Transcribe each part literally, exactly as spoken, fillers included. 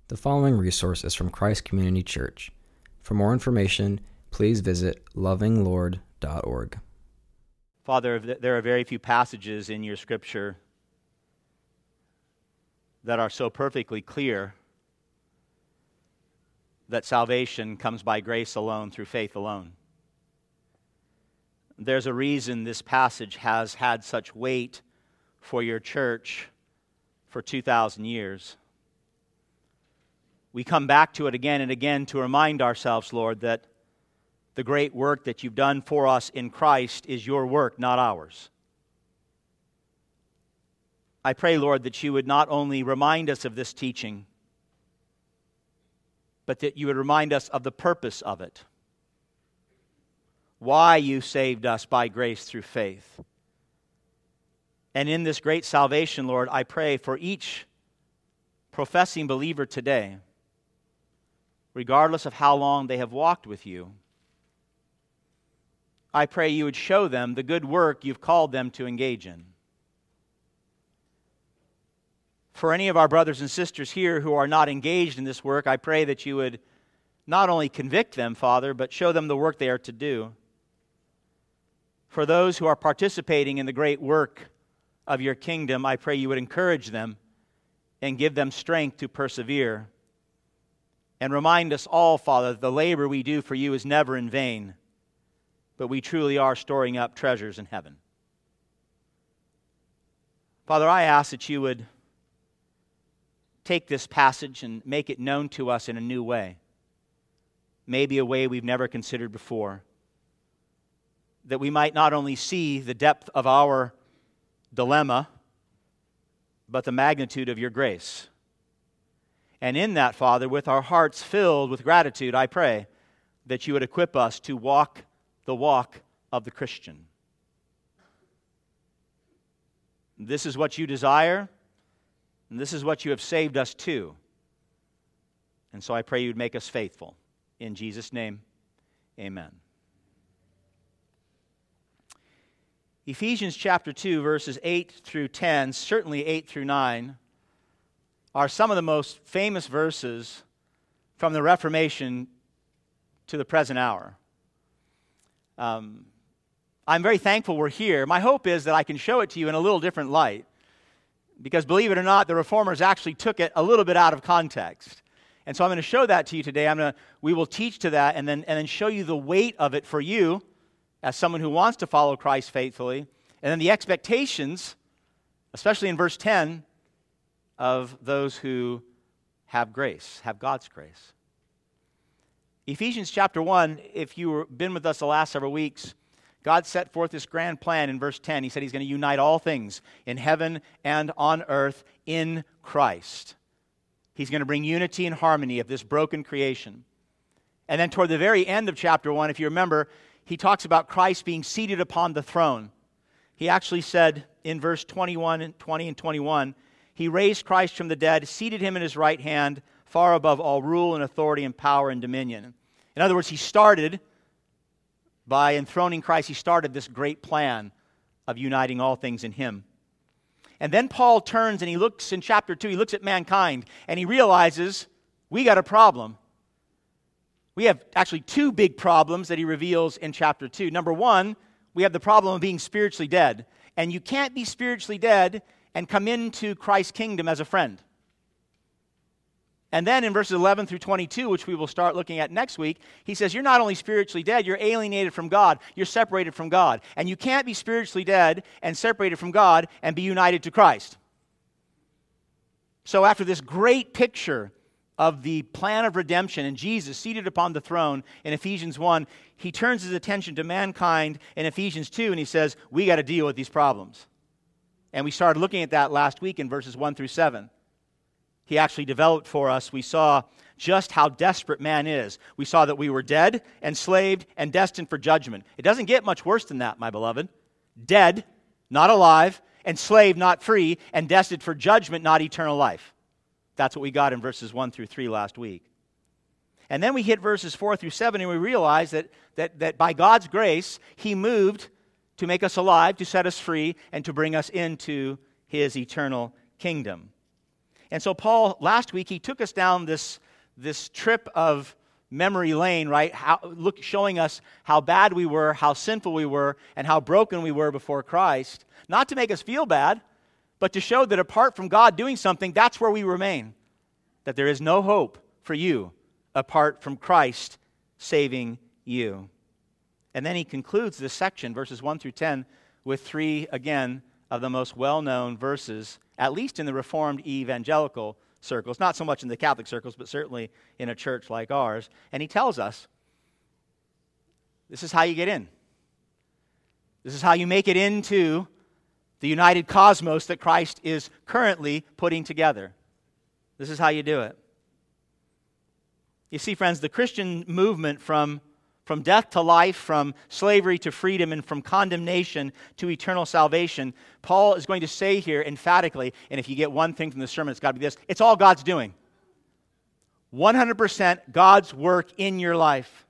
The following resource is from Christ Community Church. For more information, please visit loving lord dot org. Father, there are very few passages in your Scripture that are so perfectly clear that salvation comes by grace alone, through faith alone. There's a reason this passage has had such weight for your church for two thousand years. We come back to it again and again to remind ourselves, Lord, that the great work that you've done for us in Christ is your work, not ours. I pray, Lord, that you would not only remind us of this teaching, but that you would remind us of the purpose of it. Why you saved us by grace through faith. And in this great salvation, Lord, I pray for each professing believer today, regardless of how long they have walked with you, I pray you would show them the good work you've called them to engage in. For any of our brothers and sisters here who are not engaged in this work, I pray that you would not only convict them, Father, but show them the work they are to do. For those who are participating in the great work of your kingdom, I pray you would encourage them and give them strength to persevere. And remind us all, Father, that the labor we do for you is never in vain, but we truly are storing up treasures in heaven. Father, I ask that you would take this passage and make it known to us in a new way, maybe a way we've never considered before, that we might not only see the depth of our dilemma, but the magnitude of your grace. And in that, Father, with our hearts filled with gratitude, I pray that you would equip us to walk the walk of the Christian. This is what you desire, and this is what you have saved us to. And so I pray you'd make us faithful. In Jesus' name, amen. Ephesians chapter two, verses eight through ten, certainly eight through nine, are some of the most famous verses from the Reformation to the present hour. Um, I'm very thankful we're here. My hope is that I can show it to you in a little different light, because believe it or not, the Reformers actually took it a little bit out of context. And so I'm going to show that to you today. I'm going to, we will teach to that and then, and then show you the weight of it for you as someone who wants to follow Christ faithfully, and then the expectations, especially in verse ten, of those who have grace, have God's grace. Ephesians chapter one, if you've been with us the last several weeks, God set forth this grand plan in verse ten. He said he's going to unite all things in heaven and on earth in Christ. He's going to bring unity and harmony of this broken creation. And then toward the very end of chapter one, if you remember, he talks about Christ being seated upon the throne. He actually said in verse twenty-one and twenty and twenty-one, he raised Christ from the dead, seated him in his right hand, far above all rule and authority and power and dominion. In other words, he started by enthroning Christ. He started this great plan of uniting all things in him. And then Paul turns and he looks in chapter two, he looks at mankind and he realizes we got a problem. We have actually two big problems that he reveals in chapter two. Number one, we have the problem of being spiritually dead. And you can't be spiritually dead and come into Christ's kingdom as a friend. And then in verses eleven through twenty-two, which we will start looking at next week, he says you're not only spiritually dead, you're alienated from God. You're separated from God. And you can't be spiritually dead and separated from God and be united to Christ. So after this great picture of the plan of redemption and Jesus seated upon the throne in Ephesians one, he turns his attention to mankind in Ephesians two and he says, we got to deal with these problems. And we started looking at that last week in verses one through seven. He actually developed for us, we saw just how desperate man is. We saw that we were dead, enslaved, and destined for judgment. It doesn't get much worse than that, my beloved. Dead, not alive, enslaved, not free, and destined for judgment, not eternal life. That's what we got in verses one through three last week. And then we hit verses four through seven, and we realize that, that, that by God's grace, he moved to make us alive, to set us free, and to bring us into his eternal kingdom. And so Paul, last week, he took us down this, this trip of memory lane, right? How, look, showing us how bad we were, how sinful we were, and how broken we were before Christ. Not to make us feel bad, but to show that apart from God doing something, that's where we remain. That there is no hope for you apart from Christ saving you. And then he concludes this section, verses one through ten, with three, again, of the most well-known verses, at least in the Reformed evangelical circles, not so much in the Catholic circles, but certainly in a church like ours. And he tells us, this is how you get in. This is how you make it into the united cosmos that Christ is currently putting together. This is how you do it. You see, friends, the Christian movement from, from death to life, from slavery to freedom, and from condemnation to eternal salvation, Paul is going to say here emphatically, and if you get one thing from the sermon, it's got to be this: it's all God's doing. one hundred percent God's work in your life.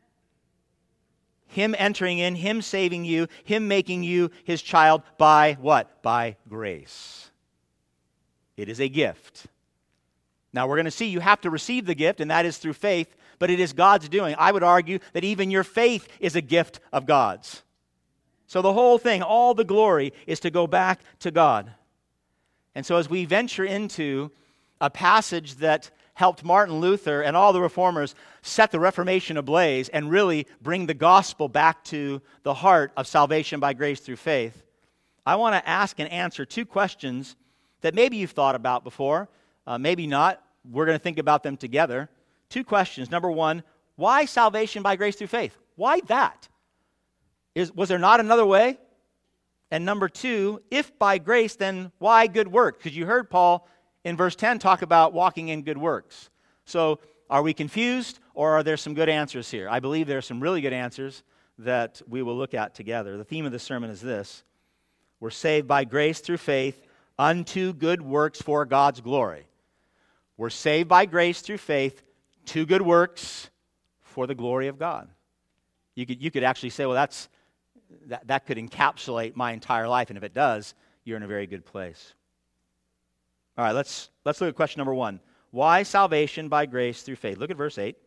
Him entering in, Him saving you, Him making you His child by what? By grace. It is a gift. Now we're going to see you have to receive the gift, and that is through faith, but it is God's doing. I would argue that even your faith is a gift of God's. So the whole thing, all the glory, is to go back to God. And so as we venture into a passage that helped Martin Luther and all the reformers set the Reformation ablaze and really bring the gospel back to the heart of salvation by grace through faith, I want to ask and answer two questions that maybe you've thought about before, uh, maybe not. We're going to think about them together. Two questions. Number one, why salvation by grace through faith? Why that? Is, was there not another way? And number two, if by grace, then why good works? Because you heard Paul in verse ten talk about walking in good works. So are we confused, or are there some good answers here? I believe there are some really good answers that we will look at together. The theme of the sermon is this: we're saved by grace through faith unto good works for God's glory. We're saved by grace through faith to good works for the glory of God. You could, you could actually say, well, that's that, that could encapsulate my entire life, and if it does, you're in a very good place. All right, let's, let's look at question number one. Why salvation by grace through faith? Look at verse eight.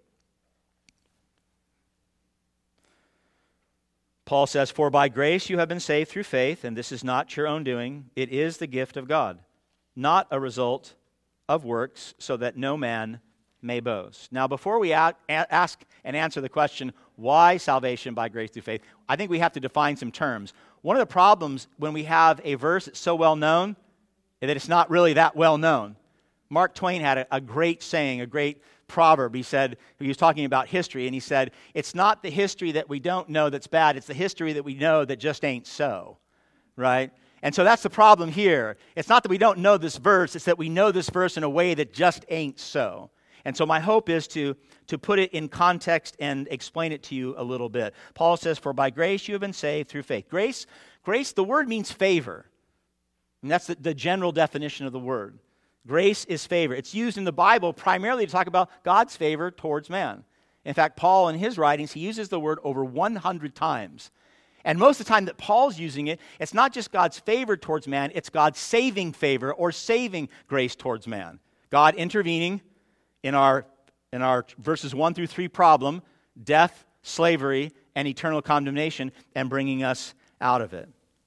Paul says, "For by grace you have been saved through faith, and this is not your own doing. It is the gift of God, not a result of works, so that no man may boast." Now, before we a- ask and answer the question, why salvation by grace through faith, I think we have to define some terms. One of the problems when we have a verse that's so well known is that it's not really that well known. Mark Twain had a, a great saying, a great proverb. He said, he was talking about history, and he said, it's not the history that we don't know that's bad, it's the history that we know that just ain't so, right? And so that's the problem here. It's not that we don't know this verse, it's that we know this verse in a way that just ain't so. And so my hope is to, to put it in context and explain it to you a little bit. Paul says, "For by grace you have been saved through faith." Grace, grace, the word means favor. And that's the, the general definition of the word. Grace is favor. It's used in the Bible primarily to talk about God's favor towards man. In fact, Paul in his writings, he uses the word over one hundred times. And most of the time that Paul's using it, it's not just God's favor towards man, it's God's saving favor or saving grace towards man. God intervening in our, in our verses one through three problem, death, slavery, and eternal condemnation, and bringing us out of it.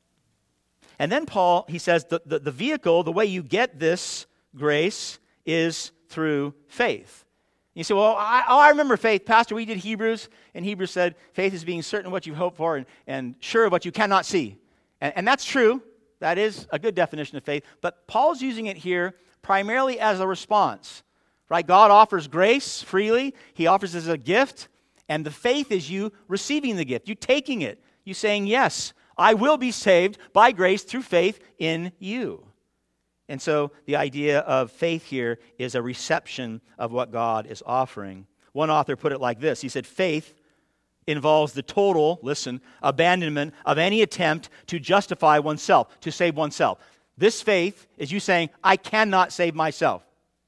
And then Paul, he says, the, the, the vehicle, the way you get this grace is through faith. You say, well, I, oh, I remember faith. Pastor, we did Hebrews, and Hebrews said faith is being certain of what you hope for and, and sure of what you cannot see. And, and that's true. That is a good definition of faith. But Paul's using it here primarily as a response. Right? God offers grace freely. He offers it as a gift. And the faith is you receiving the gift. You taking it. You saying, yes, I will be saved by grace through faith in you. And so the idea of faith here is a reception of what God is offering. One author put it like this. He said, faith involves the total, listen, abandonment of any attempt to justify oneself, to save oneself. This faith is you saying, I cannot save myself.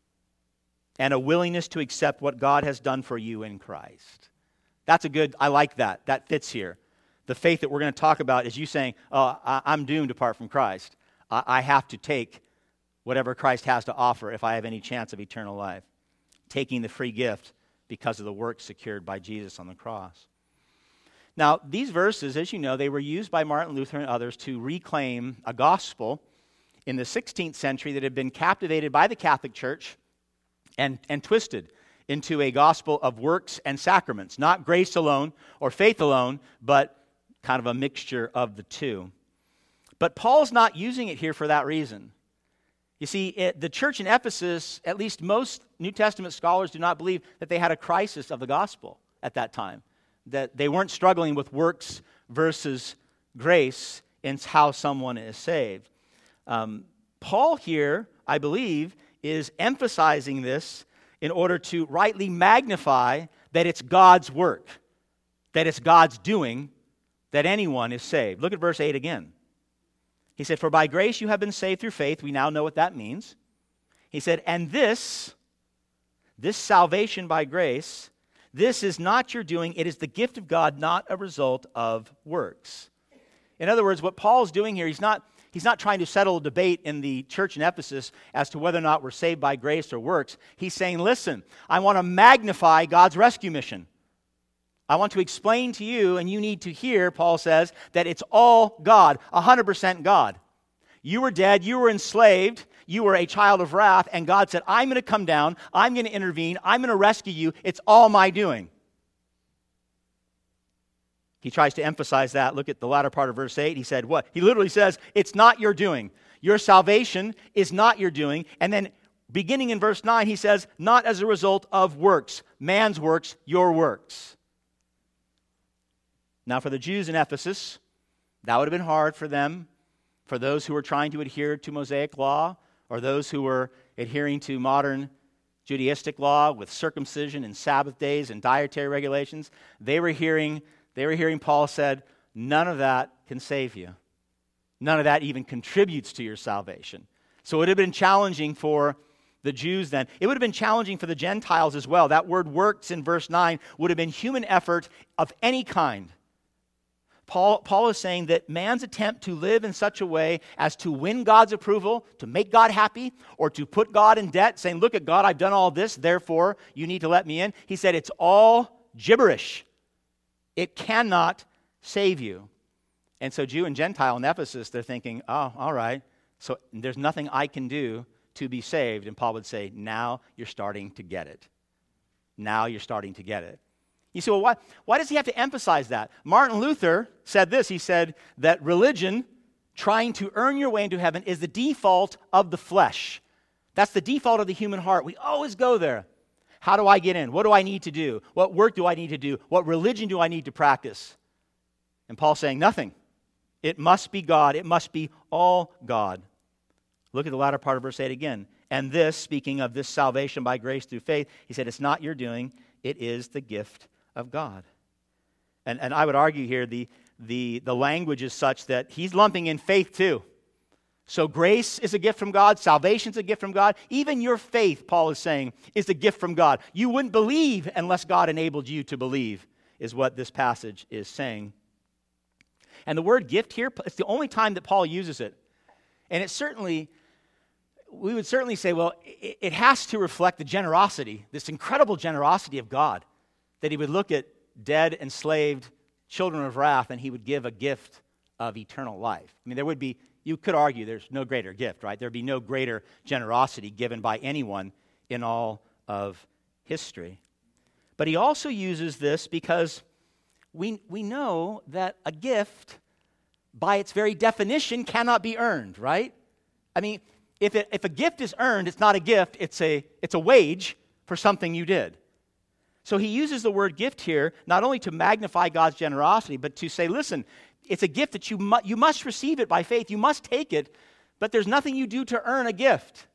And a willingness to accept what God has done for you in Christ. That's a good, I like that. That fits here. The faith that we're going to talk about is you saying, oh, I, I'm doomed apart from Christ. I, I have to take whatever Christ has to offer if I have any chance of eternal life. Taking the free gift because of the work secured by Jesus on the cross. Now, these verses, as you know, they were used by Martin Luther and others to reclaim a gospel in the sixteenth century that had been captivated by the Catholic Church and, and twisted into a gospel of works and sacraments. Not grace alone or faith alone, but kind of a mixture of the two. But Paul's not using it here for that reason. You see, it, the church in Ephesus, at least most New Testament scholars do not believe that they had a crisis of the gospel at that time. That they weren't struggling with works versus grace in how someone is saved. Um, Paul here, I believe, is emphasizing this in order to rightly magnify that it's God's work, that it's God's doing, that anyone is saved. Look at verse eight again. He said, "For by grace you have been saved through faith." We now know what that means. He said, "And this, this salvation by grace, this is not your doing. It is the gift of God, not a result of works." In other words, what Paul's doing here, he's not, he's not trying to settle a debate in the church in Ephesus as to whether or not we're saved by grace or works. He's saying, listen, I want to magnify God's rescue mission. I want to explain to you, and you need to hear, Paul says, that it's all God, one hundred percent God. You were dead, you were enslaved, you were a child of wrath, and God said, I'm going to come down, I'm going to intervene, I'm going to rescue you, it's all my doing. He tries to emphasize that. Look at the latter part of verse eight. He said what? He literally says, it's not your doing. Your salvation is not your doing. And then beginning in verse nine, he says, not as a result of works. Man's works, your works. Now for the Jews in Ephesus, that would have been hard for them. For those who were trying to adhere to Mosaic law, or those who were adhering to modern Judaistic law with circumcision and Sabbath days and dietary regulations, they were hearing They were hearing Paul said, none of that can save you. None of that even contributes to your salvation. So it would have been challenging for the Jews then. It would have been challenging for the Gentiles as well. That word works in verse nine would have been human effort of any kind. Paul, Paul is saying that man's attempt to live in such a way as to win God's approval, to make God happy, or to put God in debt, saying, look at God, I've done all this, therefore you need to let me in. He said it's all gibberish. It cannot save you. And so Jew and Gentile in Ephesus, they're thinking, oh, all right, so there's nothing I can do to be saved. And Paul would say, now you're starting to get it. Now you're starting to get it. You say, well, why, why does he have to emphasize that? Martin Luther said this. He said that religion, trying to earn your way into heaven, is the default of the flesh. That's the default of the human heart. We always go there. How do I get in? What do I need to do? What work do I need to do? What religion do I need to practice? And Paul's saying nothing. It must be God. It must be all God. Look at the latter part of verse eight again. And this, speaking of this salvation by grace through faith, he said, it's not your doing. It is the gift of God. And, and I would argue here the, the, the language is such that he's lumping in faith too. So grace is a gift from God. Salvation is a gift from God. Even your faith, Paul is saying, is a gift from God. You wouldn't believe unless God enabled you to believe, is what this passage is saying. And the word gift here, it's the only time that Paul uses it. And it certainly, we would certainly say, well, it, it has to reflect the generosity, this incredible generosity of God, that he would look at dead, enslaved children of wrath, and he would give a gift of eternal life. I mean, there would be, you could argue there's no greater gift, right? There'd be no greater generosity given by anyone in all of history. But he also uses this because we, we know that a gift, by its very definition, cannot be earned, right? I mean, if, it, if a gift is earned, it's not a gift, it's a, it's a wage for something you did. So he uses the word gift here not only to magnify God's generosity, but to say, listen, it's a gift that you, mu- you must receive it by faith. You must take it, but there's nothing you do to earn a gift.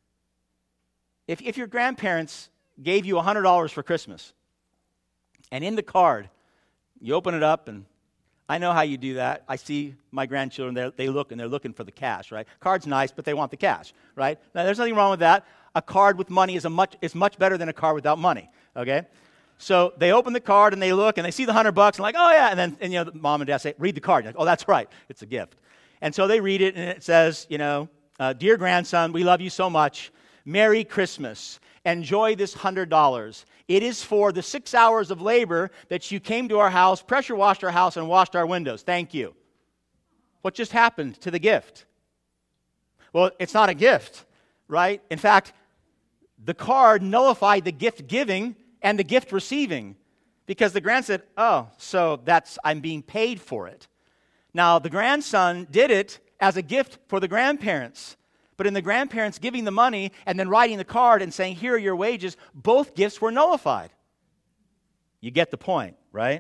If, if your grandparents gave you one hundred dollars for Christmas, and in the card, you open it up, and I know how you do that. I see my grandchildren, they look, and they're looking for the cash, right? Card's nice, but they want the cash, right? Now, there's nothing wrong with that. A card with money is, a much, is much better than a card without money, okay? So they open the card and they look and they see the hundred bucks and like, oh yeah, and then and, you know, mom and dad say, read the card. You're like, oh, that's right, it's a gift. And so they read it and it says, you know, uh, dear grandson, we love you so much. Merry Christmas. Enjoy this one hundred dollars. It is for the six hours of labor that you came to our house, pressure washed our house, and washed our windows. Thank you. What just happened to the gift? Well, it's not a gift, right? In fact, the card nullified the gift giving and the gift receiving, because the grandson said, oh, so that's, I'm being paid for it. Now, the grandson did it as a gift for the grandparents. But in the grandparents giving the money and then writing the card and saying, here are your wages, both gifts were nullified. You get the point, right?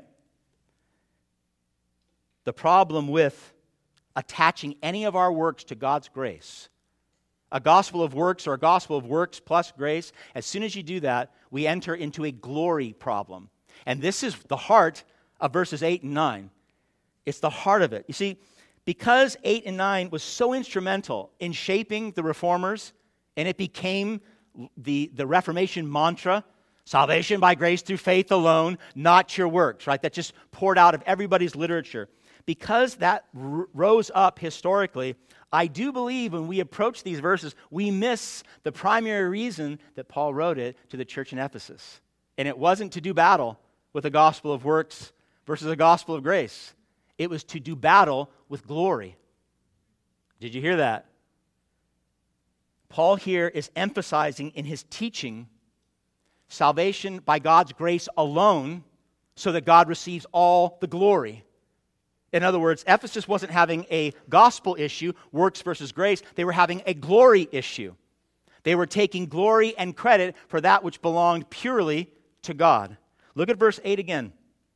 The problem with attaching any of our works to God's grace, a gospel of works or a gospel of works plus grace, as soon as you do that, we enter into a glory problem. And this is the heart of verses eight and nine. It's the heart of it. You see, because eight and nine was so instrumental in shaping the reformers, and it became the, the Reformation mantra, salvation by grace through faith alone, not your works, right? That just poured out of everybody's literature. Because that r- rose up historically, I do believe when we approach these verses, we miss the primary reason that Paul wrote it to the church in Ephesus. And it wasn't to do battle with a gospel of works versus a gospel of grace. It was to do battle with glory. Did you hear that? Paul here is emphasizing in his teaching salvation by God's grace alone so that God receives all the glory. In other words, Ephesus wasn't having a gospel issue, works versus grace. They were having a glory issue. They were taking glory and credit for that which belonged purely to God. Look at verse eight again.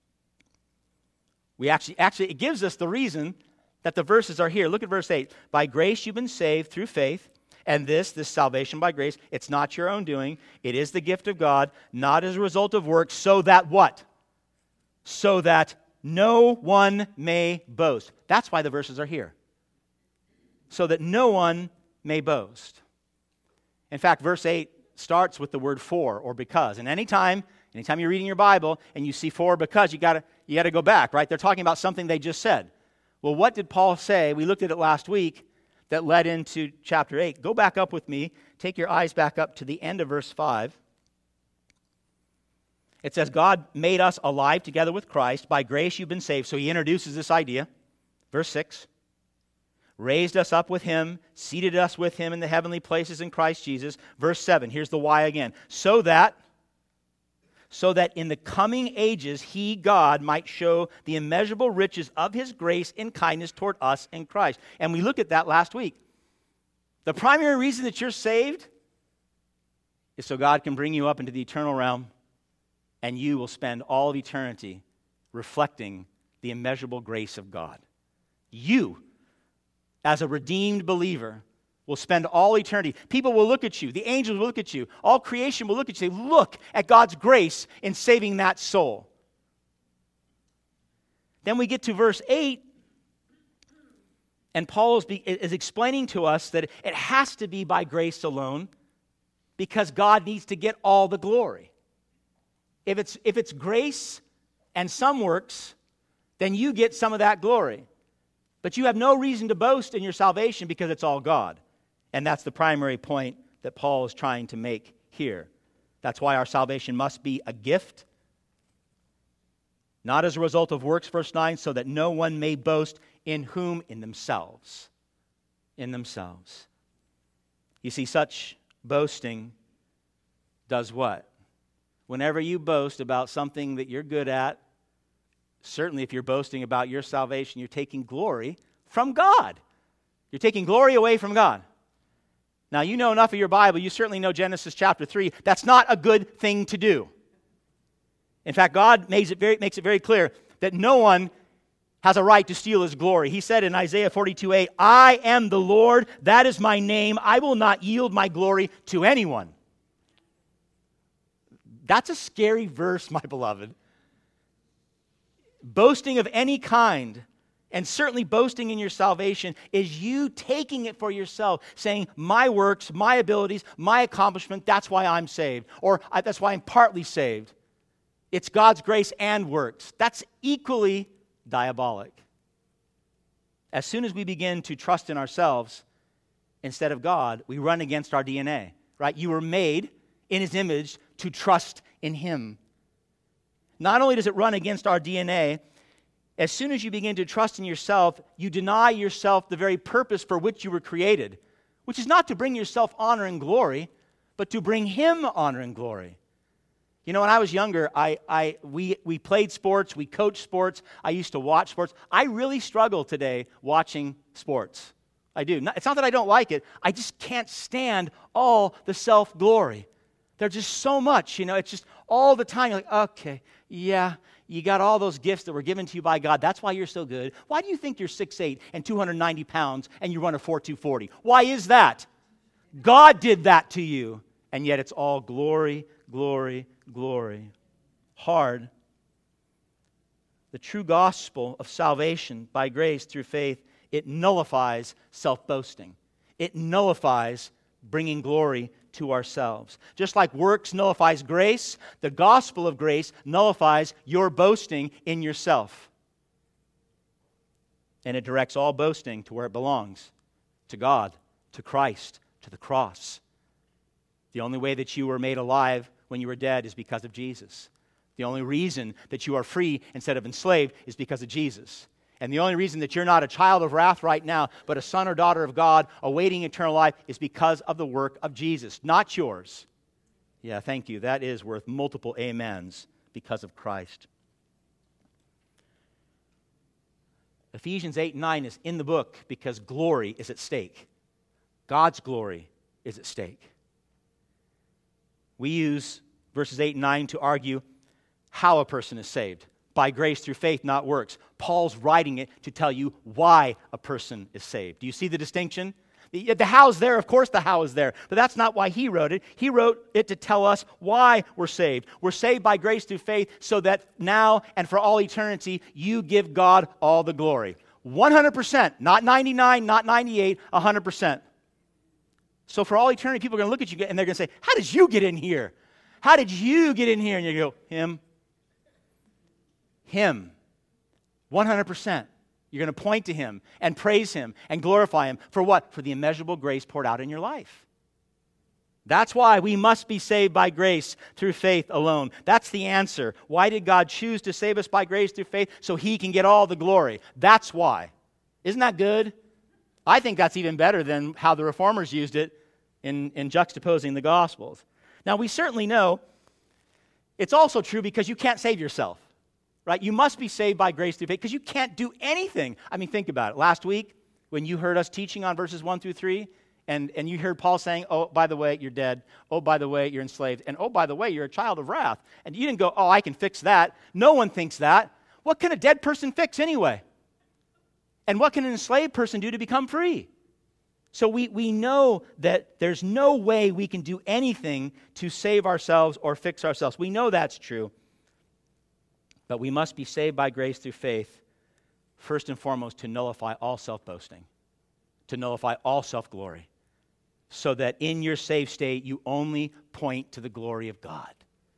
We actually, actually, it gives us the reason that the verses are here. Look at verse eight. By grace you've been saved through faith, and this, this salvation by grace, it's not your own doing. It is the gift of God, not as a result of works, so that what? So that no one may boast. That's why the verses are here. So that no one may boast. In fact, verse eight starts with the word for or because. And anytime, anytime you're reading your Bible and you see for or because, you gotta you gotta go back, right? They're talking about something they just said. Well, what did Paul say? We looked at it last week that led into chapter eight. Go back up with me. Take your eyes back up to the end of verse five. It says, God made us alive together with Christ. By grace you've been saved. So he introduces this idea. Verse six. Raised us up with him, seated us with him in the heavenly places in Christ Jesus. Verse seven. Here's the why again. So that, so that in the coming ages he, God, might show the immeasurable riches of his grace and kindness toward us in Christ. And we looked at that last week. The primary reason that you're saved is so God can bring you up into the eternal realm, and you will spend all of eternity reflecting the immeasurable grace of God. You, as a redeemed believer, will spend all eternity. People will look at you. The angels will look at you. All creation will look at you. Say, look at God's grace in saving that soul. Then we get to verse eight, and Paul is, be, is explaining to us that it has to be by grace alone because God needs to get all the glory. If it's, if it's grace and some works, then you get some of that glory. But you have no reason to boast in your salvation because it's all God. And that's the primary point that Paul is trying to make here. That's why our salvation must be a gift, not as a result of works, verse nine, so that no one may boast in whom? In themselves. In themselves. You see, such boasting does what? Whenever you boast about something that you're good at, certainly if you're boasting about your salvation, you're taking glory from God. You're taking glory away from God. Now, you know enough of your Bible. You certainly know Genesis chapter three. That's not a good thing to do. In fact, God makes it very, makes it very clear that no one has a right to steal his glory. He said in Isaiah forty-two eight, I am the Lord, that is my name. I will not yield my glory to anyone. That's a scary verse, my beloved. Boasting of any kind, and certainly boasting in your salvation, is you taking it for yourself, saying, my works, my abilities, my accomplishment, that's why I'm saved. Or that's why I'm partly saved. It's God's grace and works. That's equally diabolic. As soon as we begin to trust in ourselves, instead of God, we run against our D N A, right? You were made in His image to trust in Him. Not only does it run against our D N A, as soon as you begin to trust in yourself, you deny yourself the very purpose for which you were created, which is not to bring yourself honor and glory, but to bring Him honor and glory. You know, when I was younger, I, I, we, we played sports, we coached sports, I used to watch sports. I really struggle today watching sports. I do. It's not that I don't like it, I just can't stand all the self-glory. There's just so much, you know, it's just all the time. You're like, okay, yeah, you got all those gifts that were given to you by God. That's why you're so good. Why do you think you're six foot eight and two hundred ninety pounds and you run a four two forty? Why is that? God did that to you. And yet it's all glory, glory, glory. Hard. The true gospel of salvation by grace through faith, it nullifies self-boasting. It nullifies bringing glory to ourselves. Just like works nullifies grace, the gospel of grace nullifies your boasting in yourself. And it directs all boasting to where it belongs, to God, to Christ, to the cross. The only way that you were made alive when you were dead is because of Jesus. The only reason that you are free instead of enslaved is because of Jesus. And the only reason that you're not a child of wrath right now, but a son or daughter of God awaiting eternal life is because of the work of Jesus, not yours. Yeah, thank you. That is worth multiple amens because of Christ. Ephesians eight and nine is in the book because glory is at stake. God's glory is at stake. We use verses eight and nine to argue how a person is saved. By grace through faith, not works. Paul's writing it to tell you why a person is saved. Do you see the distinction? The, the how's there, of course the how is there, but that's not why he wrote it. He wrote it to tell us why we're saved. We're saved by grace through faith so that now and for all eternity, you give God all the glory. one hundred percent, not ninety-nine, not ninety-eight, one hundred percent. So for all eternity, people are going to look at you and they're going to say, how did you get in here? How did you get in here? And you go, him. Him. one hundred percent. You're going to point to Him and praise Him and glorify Him. For what? For the immeasurable grace poured out in your life. That's why we must be saved by grace through faith alone. That's the answer. Why did God choose to save us by grace through faith? So He can get all the glory. That's why. Isn't that good? I think that's even better than how the Reformers used it in, in juxtaposing the Gospels. Now, we certainly know it's also true because you can't save yourself. Right? You must be saved by grace through faith because you can't do anything. I mean, think about it. Last week, when you heard us teaching on verses one through three, and, and you heard Paul saying, oh, by the way, you're dead. Oh, by the way, you're enslaved. And oh, by the way, you're a child of wrath. And you didn't go, oh, I can fix that. No one thinks that. What can a dead person fix anyway? And what can an enslaved person do to become free? So we, we know that there's no way we can do anything to save ourselves or fix ourselves. We know that's true. But we must be saved by grace through faith, first and foremost, to nullify all self-boasting, to nullify all self-glory, so that in your saved state, you only point to the glory of God.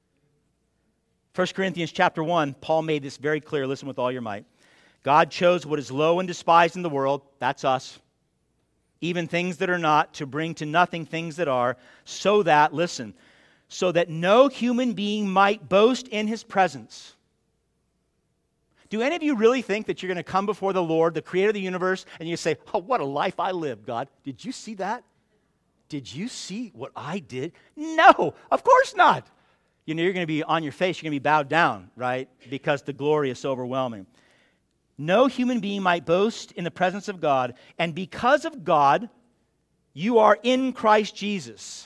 First Corinthians chapter one, Paul made this very clear. Listen with all your might. God chose what is low and despised in the world, that's us, even things that are not, to bring to nothing things that are, so that, listen, so that no human being might boast in His presence. Do any of you really think that you're going to come before the Lord, the creator of the universe, and you say, oh, what a life I lived, God. Did you see that? Did you see what I did? No, of course not. You know, you're going to be on your face, you're going to be bowed down, right? Because the glory is so overwhelming. No human being might boast in the presence of God, and because of God, you are in Christ Jesus,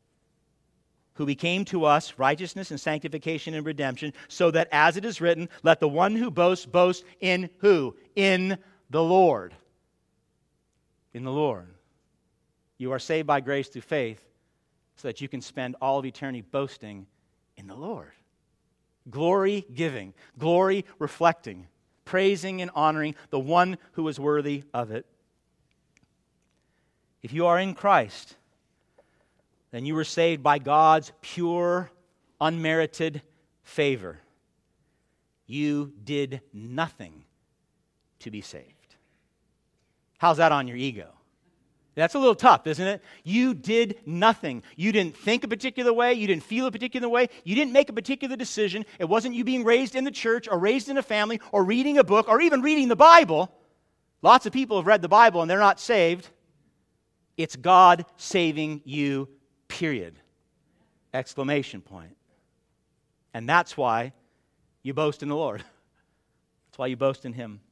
who became to us righteousness and sanctification and redemption, so that as it is written, let the one who boasts boast in who? In the Lord. In the Lord. You are saved by grace through faith so that you can spend all of eternity boasting in the Lord. Glory giving, glory reflecting, praising and honoring the one who is worthy of it. If you are in Christ, then you were saved by God's pure, unmerited favor. You did nothing to be saved. How's that on your ego? That's a little tough, isn't it? You did nothing. You didn't think a particular way. You didn't feel a particular way. You didn't make a particular decision. It wasn't you being raised in the church or raised in a family or reading a book or even reading the Bible. Lots of people have read the Bible and they're not saved. It's God saving you, period. Exclamation point. And that's why you boast in the Lord. That's why you boast in Him.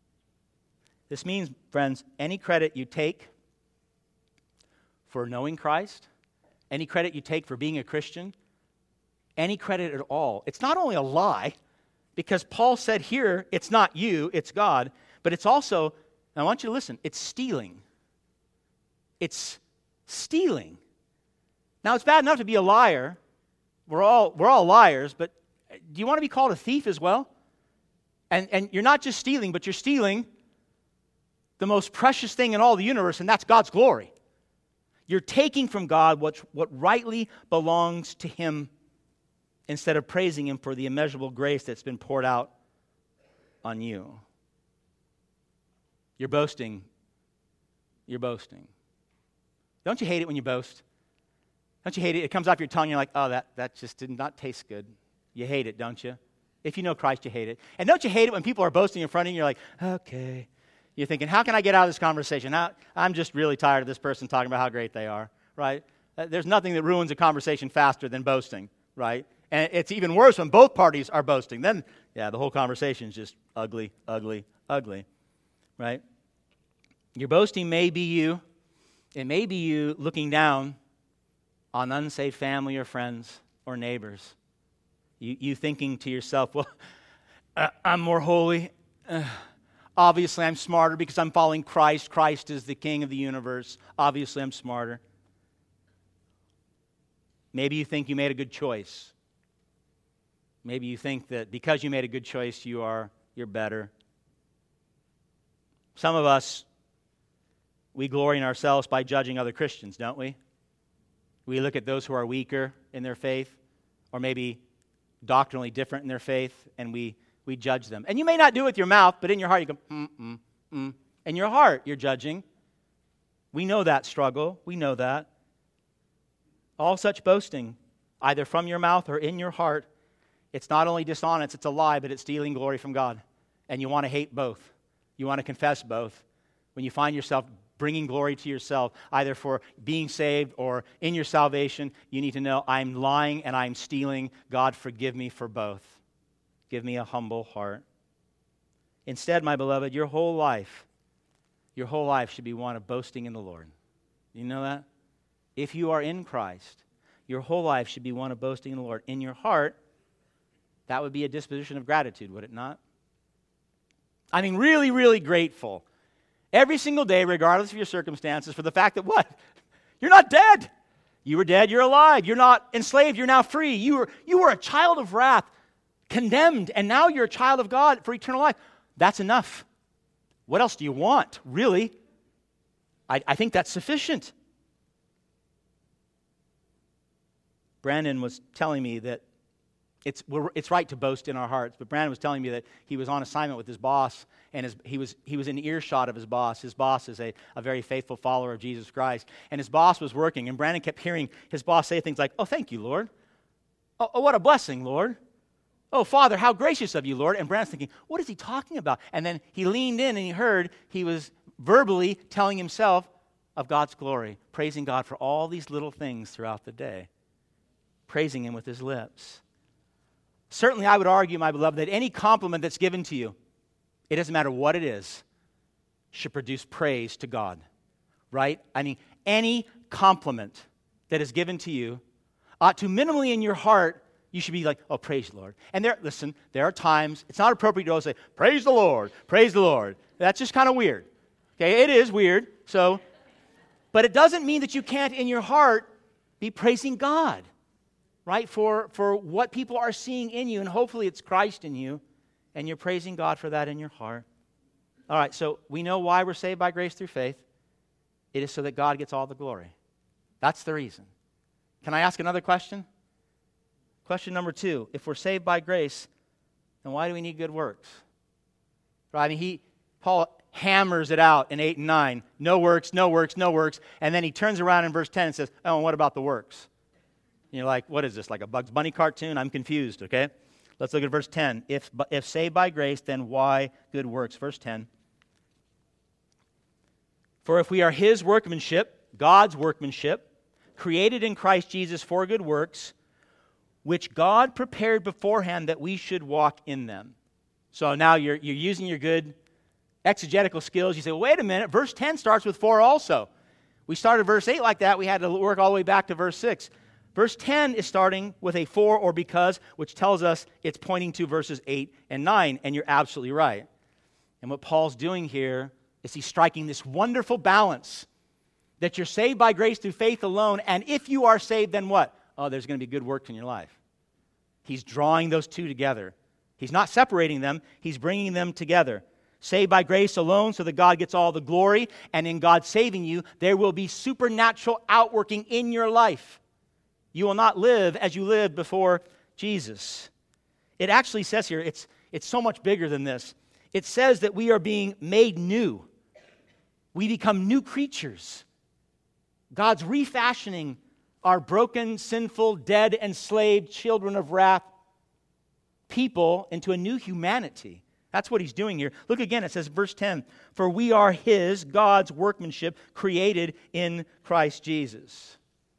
This means, friends, any credit you take for knowing Christ, any credit you take for being a Christian, any credit at all, it's not only a lie, because Paul said here, it's not you, it's God, but it's also, and I want you to listen, it's stealing. It's stealing. Now, it's bad enough to be a liar. We're all, we're all liars, but do you want to be called a thief as well? And, and you're not just stealing, but you're stealing the most precious thing in all the universe, and that's God's glory. You're taking from God what, what rightly belongs to Him instead of praising Him for the immeasurable grace that's been poured out on you. You're boasting. You're boasting. Don't you hate it when you boast? Don't you hate it? It comes off your tongue, you're like, oh, that, that just did not taste good. You hate it, don't you? If you know Christ, you hate it. And don't you hate it when people are boasting in front of you, you're like, okay. You're thinking, how can I get out of this conversation? How, I'm just really tired of this person talking about how great they are, right? Uh, there's nothing that ruins a conversation faster than boasting, right? And it's even worse when both parties are boasting. Then, yeah, the whole conversation is just ugly, ugly, ugly, right? Your boasting may be you. It may be you looking down on unsaved family or friends or neighbors. You, you thinking to yourself, well, uh, I'm more holy. Uh, Obviously, I'm smarter because I'm following Christ. Christ is the King of the universe. Obviously, I'm smarter. Maybe you think you made a good choice. Maybe you think that because you made a good choice, you are, you're better. Some of us, we glory in ourselves by judging other Christians, don't we? We look at those who are weaker in their faith, or maybe doctrinally different in their faith, and we We judge them. And you may not do it with your mouth, but in your heart you go, mm, mm, mm. In your heart you're judging. We know that struggle. We know that. All such boasting, either from your mouth or in your heart, it's not only dishonest, it's a lie, but it's stealing glory from God. And you want to hate both. You want to confess both. When you find yourself bringing glory to yourself, either for being saved or in your salvation, you need to know, I'm lying and I'm stealing. God, forgive me for both. Give me a humble heart. Instead, my beloved, your whole life, your whole life should be one of boasting in the Lord. You know that? If you are in Christ, your whole life should be one of boasting in the Lord. In your heart, that would be a disposition of gratitude, would it not? I mean, really, really grateful every single day, regardless of your circumstances, for the fact that what? You're not dead. You were dead, you're alive. You're not enslaved, you're now free. You were, you were a child of wrath, condemned, and now you're a child of God for eternal life. That's enough. What else do you want, really? I, I think that's sufficient. Brandon was telling me that it's, we're, it's right to boast in our hearts, but Brandon was telling me that he was on assignment with his boss, and his, he, was, he was in earshot of his boss. His boss is a, a very faithful follower of Jesus Christ, and his boss was working, and Brandon kept hearing his boss say things like, oh, thank you, Lord. Oh, oh what a blessing, Lord. Oh, Father, how gracious of you, Lord. And Brandon's thinking, what is he talking about? And then he leaned in and he heard he was verbally telling himself of God's glory, praising God for all these little things throughout the day, praising Him with his lips. Certainly, I would argue, my beloved, that any compliment that's given to you, it doesn't matter what it is, should produce praise to God, right? I mean, any compliment that is given to you ought to minimally in your heart, you should be like, oh, praise the Lord. And there, listen, there are times, it's not appropriate to always say, praise the Lord, praise the Lord. That's just kind of weird. Okay, it is weird, so, but it doesn't mean that you can't in your heart be praising God, right, for, for what people are seeing in you, and hopefully it's Christ in you, and you're praising God for that in your heart. All right, so we know why we're saved by grace through faith. It is so that God gets all the glory. That's the reason. Can I ask another question? Question number two, if we're saved by grace, then why do we need good works? Right? I mean, he, Paul hammers it out in eight and nine. No works, no works, no works. And then he turns around in verse ten and says, oh, and what about the works? And you're like, what is this, like a Bugs Bunny cartoon? I'm confused, okay? Let's look at verse ten. If, if saved by grace, then why good works? Verse ten. For if we are his workmanship, God's workmanship, created in Christ Jesus for good works, which God prepared beforehand that we should walk in them. So now you're, you're using your good exegetical skills. You say, well, wait a minute, verse ten starts with for also. We started verse eight like that. We had to work all the way back to verse six. Verse ten is starting with a for or because, which tells us it's pointing to verses eight and nine, and you're absolutely right. And what Paul's doing here is he's striking this wonderful balance that you're saved by grace through faith alone, and if you are saved, then what? Oh, there's going to be good works in your life. He's drawing those two together. He's not separating them. He's bringing them together. Saved by grace alone so that God gets all the glory, and in God saving you, there will be supernatural outworking in your life. You will not live as you lived before Jesus. It actually says here, it's, it's so much bigger than this. It says that we are being made new. We become new creatures. God's refashioning our broken, sinful, dead, enslaved children of wrath people into a new humanity. That's what he's doing here. Look again, it says, verse ten, for we are his, God's workmanship, created in Christ Jesus.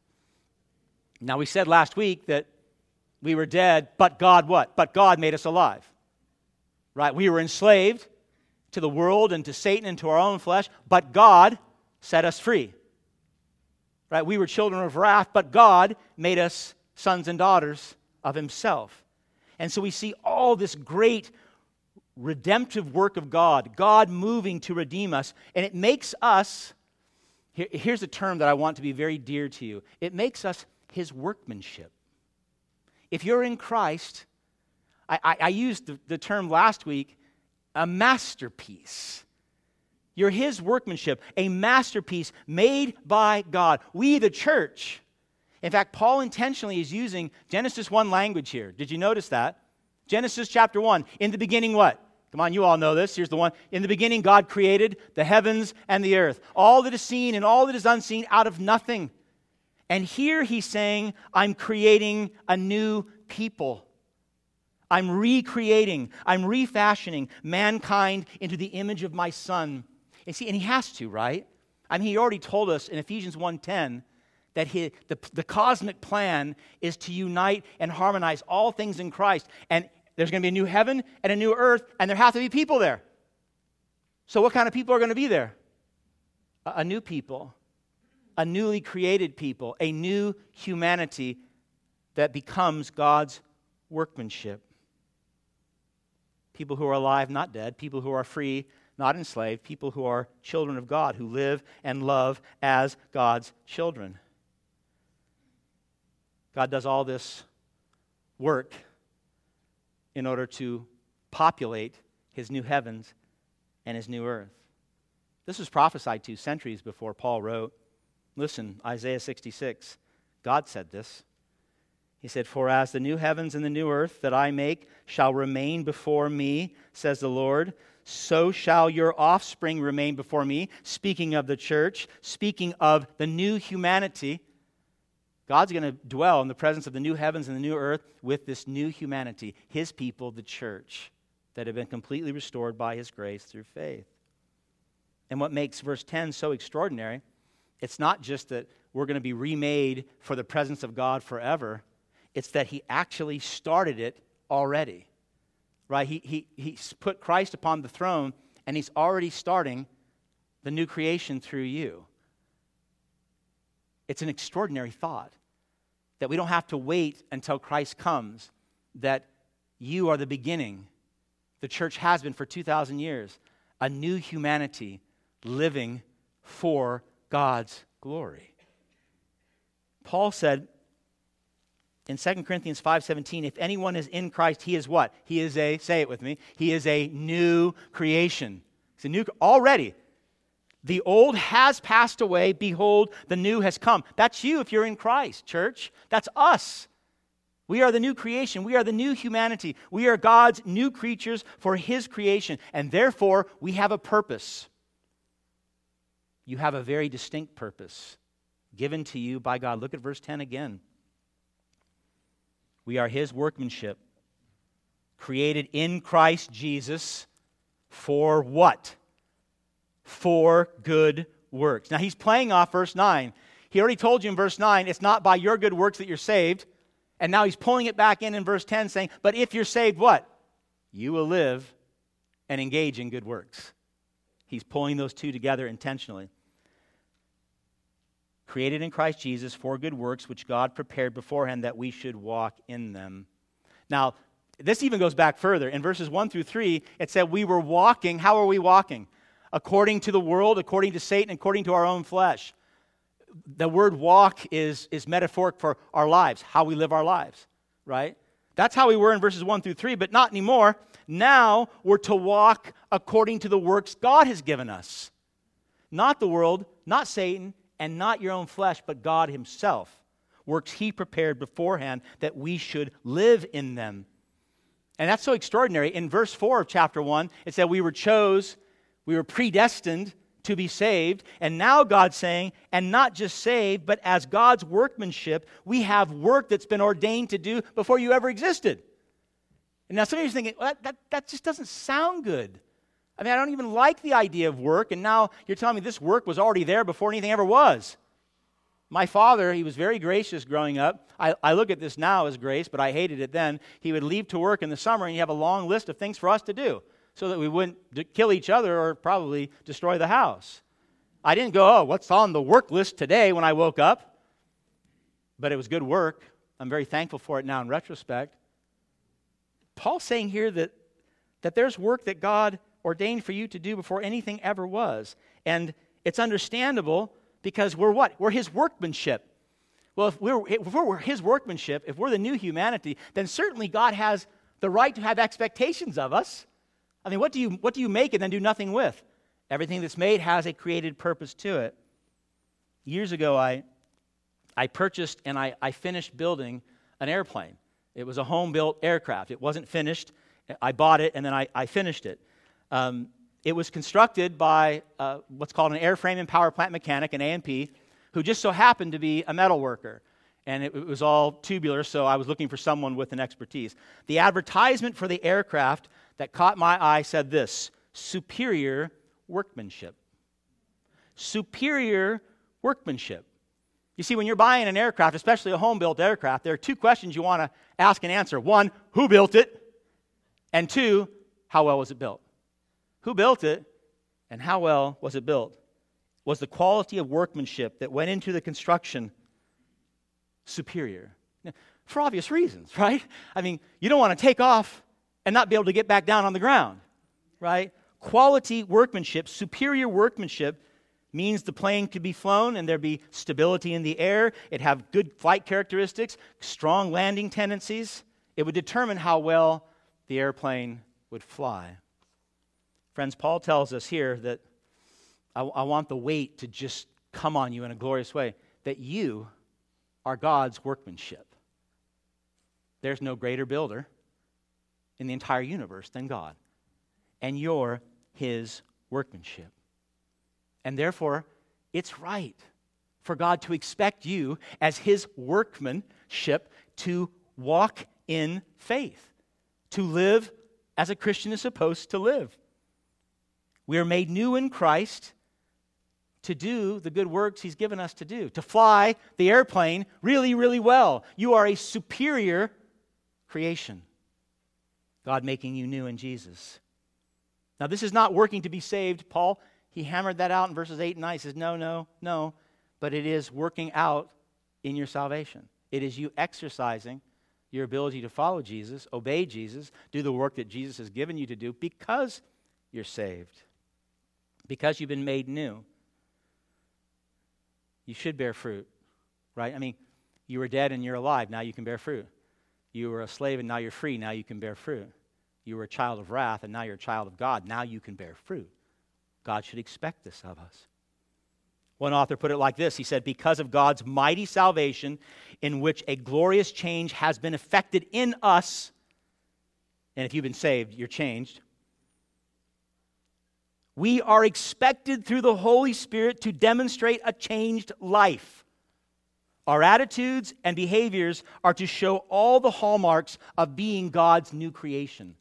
Now, we said last week that we were dead, but God what? But God made us alive. Right? We were enslaved to the world and to Satan and to our own flesh, but God set us free. Right? We were children of wrath, but God made us sons and daughters of himself. And so we see all this great redemptive work of God, God moving to redeem us, and it makes us, here, here's a term that I want to be very dear to you, it makes us his workmanship. If you're in Christ, I, I, I used the, the term last week, a masterpiece. You're his workmanship, a masterpiece made by God. We, the church. In fact, Paul intentionally is using Genesis one language here. Did you notice that? Genesis chapter one. In the beginning, what? Come on, you all know this. Here's the one. In the beginning, God created the heavens and the earth. All that is seen and all that is unseen out of nothing. And here he's saying, I'm creating a new people. I'm recreating, I'm refashioning mankind into the image of my Son. And see, and he has to, right? I mean, he already told us in Ephesians one ten that he, the, the cosmic plan is to unite and harmonize all things in Christ. And there's going to be a new heaven and a new earth, and there have to be people there. So what kind of people are going to be there? A, a new people, a newly created people, a new humanity that becomes God's workmanship. People who are alive, not dead. People who are free, not enslaved. People who are children of God, who live and love as God's children. God does all this work in order to populate his new heavens and his new earth. This was prophesied to centuries before Paul wrote. Listen, Isaiah sixty-six. God said this. He said, for as the new heavens and the new earth that I make shall remain before me, says the Lord, so shall your offspring remain before me. Speaking of the church, speaking of the new humanity, God's going to dwell in the presence of the new heavens and the new earth with this new humanity, his people, the church, that have been completely restored by his grace through faith. And what makes verse ten so extraordinary, it's not just that we're going to be remade for the presence of God forever. It's that he actually started it already, right? He, he, he's put Christ upon the throne, and he's already starting the new creation through you. It's an extraordinary thought that we don't have to wait until Christ comes, that you are the beginning. The church has been for two thousand years, a new humanity living for God's glory. Paul said, in Second Corinthians five seventeen, if anyone is in Christ, he is what? He is a, say it with me, he is a new creation. It's a new, already. The old has passed away, behold, the new has come. That's you if you're in Christ, church. That's us. We are the new creation. We are the new humanity. We are God's new creatures for His creation. And therefore, we have a purpose. You have a very distinct purpose given to you by God. Look at verse ten again. We are His workmanship, created in Christ Jesus for what? For good works. Now, he's playing off verse nine. He already told you in verse nine, it's not by your good works that you're saved. And now he's pulling it back in in verse ten saying, but if you're saved, what? You will live and engage in good works. He's pulling those two together intentionally. Created in Christ Jesus for good works, which God prepared beforehand that we should walk in them. Now, this even goes back further. In verses one through three, it said we were walking. How are we walking? According to the world, according to Satan, according to our own flesh. The word walk is, is metaphoric for our lives, how we live our lives, right? That's how we were in verses one through three, but not anymore. Now we're to walk according to the works God has given us. Not the world, not Satan, and not your own flesh, but God Himself. Works He prepared beforehand that we should live in them. And that's so extraordinary. In verse four of chapter one, it said we were chose, we were predestined to be saved. And now God's saying, and not just saved, but as God's workmanship, we have work that's been ordained to do before you ever existed. And now some of you are thinking, well, that, that, that just doesn't sound good. I mean, I don't even like the idea of work, and now you're telling me this work was already there before anything ever was. My father, he was very gracious growing up. I, I look at this now as grace, but I hated it then. He would leave to work in the summer, and he'd have a long list of things for us to do, so that we wouldn't d- kill each other or probably destroy the house. I didn't go, oh, what's on the work list today when I woke up? But it was good work. I'm very thankful for it now in retrospect. Paul's saying here that, that there's work that God ordained for you to do before anything ever was. And it's understandable because we're what? We're His workmanship. Well, if we're, if we're His workmanship, if we're the new humanity, then certainly God has the right to have expectations of us. I mean, what do you what do you make and then do nothing with? Everything that's made has a created purpose to it. Years ago, I I purchased and I, I finished building an airplane. It was a home-built aircraft. It wasn't finished. I bought it and then I, I finished it. Um, it was constructed by uh, what's called an airframe and power plant mechanic, an A and P, who just so happened to be a metal worker. And it, it was all tubular, so I was looking for someone with an expertise. The advertisement for the aircraft that caught my eye said this: superior workmanship. Superior workmanship. You see, when you're buying an aircraft, especially a home-built aircraft, there are two questions you want to ask and answer. One, who built it? And two, how well was it built? Who built it, and how well was it built? Was the quality of workmanship that went into the construction superior? For obvious reasons, right? I mean, you don't want to take off and not be able to get back down on the ground, right? Quality workmanship, superior workmanship, means the plane could be flown and there be stability in the air. It'd have good flight characteristics, strong landing tendencies. It would determine how well the airplane would fly. Friends, Paul tells us here that I, I want the weight to just come on you in a glorious way, that you are God's workmanship. There's no greater builder in the entire universe than God. And you're His workmanship. And therefore, it's right for God to expect you as His workmanship to walk in faith, to live as a Christian is supposed to live. We are made new in Christ to do the good works He's given us to do, to fly the airplane really, really well. You are a superior creation. God making you new in Jesus. Now, this is not working to be saved. Paul, he hammered that out in verses eight and nine. He says, no, no, no. But it is working out in your salvation. It is you exercising your ability to follow Jesus, obey Jesus, do the work that Jesus has given you to do because you're saved. Because you've been made new. You should bear fruit, right? I mean, you were dead and you're alive. Now you can bear fruit. You were a slave and now you're free. Now you can bear fruit. You were a child of wrath and now you're a child of God. Now you can bear fruit. God should expect this of us. One author put it like this. He said, because of God's mighty salvation in which a glorious change has been effected in us, and if you've been saved, you're changed, we are expected through the Holy Spirit to demonstrate a changed life. Our attitudes and behaviors are to show all the hallmarks of being God's new creation.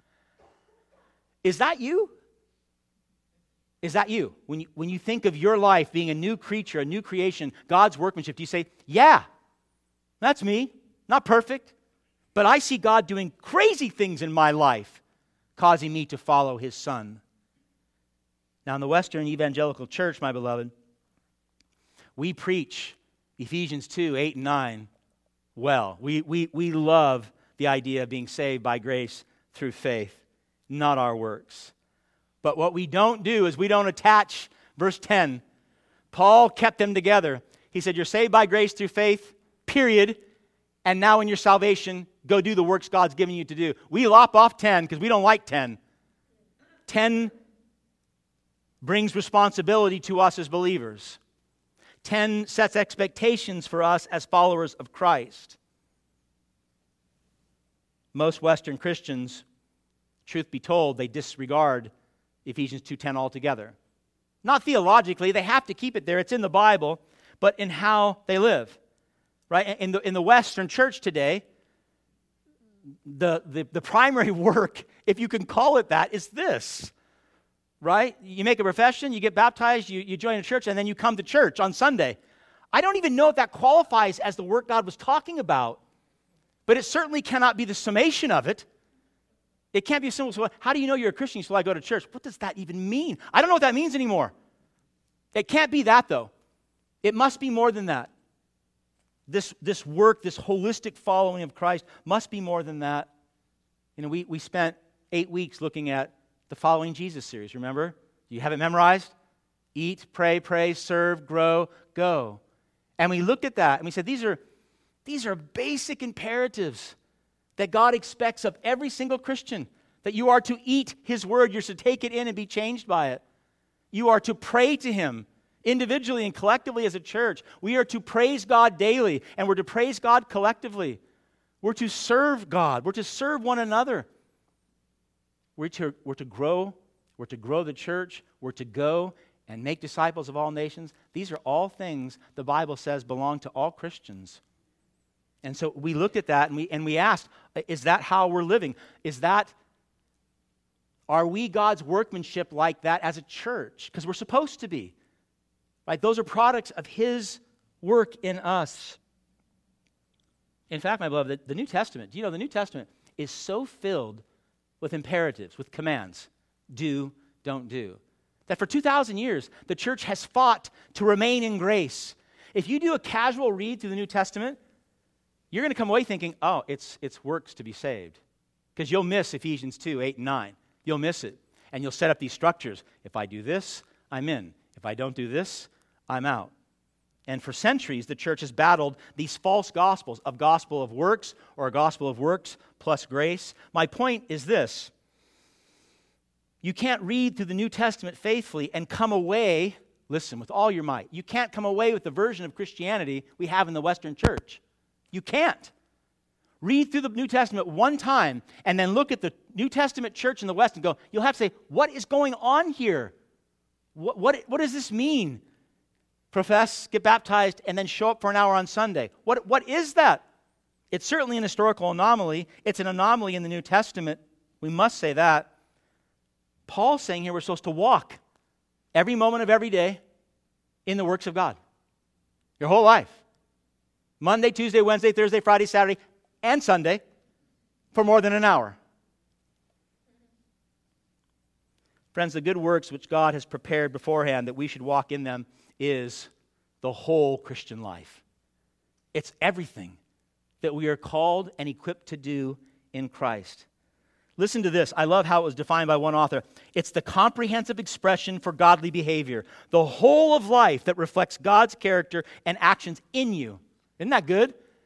Is that you? Is that you? When you, when you think of your life being a new creature, a new creation, God's workmanship, do you say, yeah, that's me, not perfect, but I see God doing crazy things in my life, causing me to follow His Son. Now, in the Western Evangelical Church, my beloved, we preach Ephesians two, eight, and nine well. We, we, we love the idea of being saved by grace through faith, not our works. But what we don't do is we don't attach verse ten. Paul kept them together. He said, you're saved by grace through faith, period. And now in your salvation, go do the works God's given you to do. We lop off ten because we don't like ten. ten brings responsibility to us as believers. ten sets expectations for us as followers of Christ. Most Western Christians, truth be told, they disregard Ephesians two ten altogether. Not theologically, they have to keep it there, it's in the Bible, but in how they live. Right? In the, in the Western church today, the, the, the primary work, if you can call it that, is this. Right? You make a profession, you get baptized, you, you join a church, and then you come to church on Sunday. I don't even know if that qualifies as the work God was talking about, but it certainly cannot be the summation of it. It can't be simple. So how do you know you're a Christian? So I go to church. What does that even mean? I don't know what that means anymore. It can't be that, though. It must be more than that. This, this work, this holistic following of Christ must be more than that. You know, we, we spent eight weeks looking at the Following Jesus series, remember? Do you have it memorized? Eat, pray, praise, serve, grow, go. And we looked at that and we said, these are, these are basic imperatives that God expects of every single Christian. That you are to eat His Word, you're to take it in and be changed by it. You are to pray to Him individually and collectively as a church. We are to praise God daily, and we're to praise God collectively. We're to serve God. We're to serve one another. We're to, we're to grow. We're to grow the church. We're to go and make disciples of all nations. These are all things the Bible says belong to all Christians. And so we looked at that and we, and we asked, is that how we're living? Is that, are we God's workmanship like that as a church? Because we're supposed to be. Right? Those are products of His work in us. In fact, my beloved, the, the New Testament, do you know the New Testament is so filled with imperatives, with commands. Do, don't do. That for two thousand years, the church has fought to remain in grace. If you do a casual read through the New Testament, you're going to come away thinking, oh, it's, it's works to be saved. Because you'll miss Ephesians two, eight, and nine. You'll miss it. And you'll set up these structures. If I do this, I'm in. If I don't do this, I'm out. And for centuries, the church has battled these false gospels, of gospel of works or a gospel of works plus grace. My point is this. You can't read through the New Testament faithfully and come away, listen, with all your might. You can't come away with the version of Christianity we have in the Western church. You can't. Read through the New Testament one time and then look at the New Testament church in the West and go, you'll have to say, what is going on here? What, what, what does this mean? Profess, get baptized, and then show up for an hour on Sunday. What, what is that? It's certainly an historical anomaly. It's an anomaly in the New Testament. We must say that. Paul's saying here we're supposed to walk every moment of every day in the works of God. Your whole life. Monday, Tuesday, Wednesday, Thursday, Friday, Saturday, and Sunday for more than an hour. Friends, the good works which God has prepared beforehand that we should walk in them is the whole Christian life. It's everything that we are called and equipped to do in Christ. Listen to this. I love how it was defined by one author. It's the comprehensive expression for godly behavior, the whole of life that reflects God's character and actions in you. Isn't that good?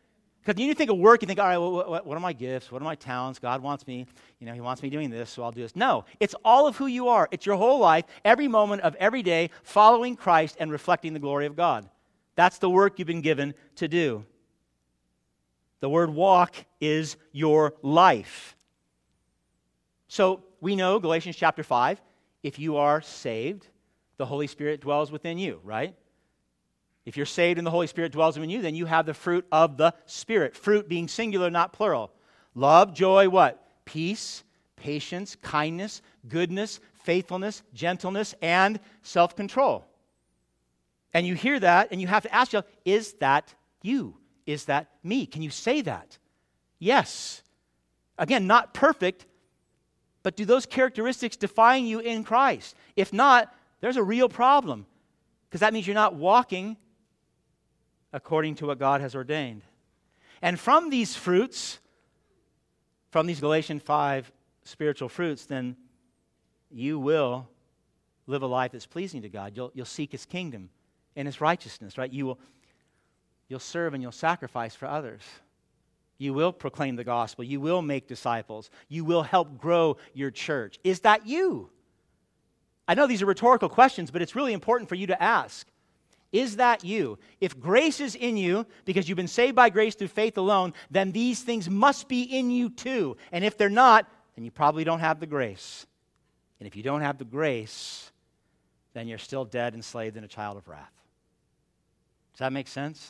Because you think of work, you think, all right, well, what, what are my gifts? What are my talents? God wants me, you know, he wants me doing this, so I'll do this. No, it's all of who you are. It's your whole life, every moment of every day, following Christ and reflecting the glory of God. That's the work you've been given to do. The word walk is your life. So we know, Galatians chapter five, if you are saved, the Holy Spirit dwells within you, right? If you're saved and the Holy Spirit dwells in you, then you have the fruit of the Spirit. Fruit being singular, not plural. Love, joy, what? Peace, patience, kindness, goodness, faithfulness, gentleness, and self-control. And you hear that, and you have to ask yourself, is that you? Is that me? Can you say that? Yes. Again, not perfect, but do those characteristics define you in Christ? If not, there's a real problem, because that means you're not walking according to what God has ordained. And from these fruits, from these Galatians five spiritual fruits, then you will live a life that's pleasing to God. You'll, you'll seek His kingdom and His righteousness, right? You will, you'll serve and you'll sacrifice for others. You will proclaim the gospel. You will make disciples. You will help grow your church. Is that you? I know these are rhetorical questions, but it's really important for you to ask. Is that you? If grace is in you, because you've been saved by grace through faith alone, then these things must be in you too. And if they're not, then you probably don't have the grace. And if you don't have the grace, then you're still dead, enslaved, and a child of wrath. Does that make sense?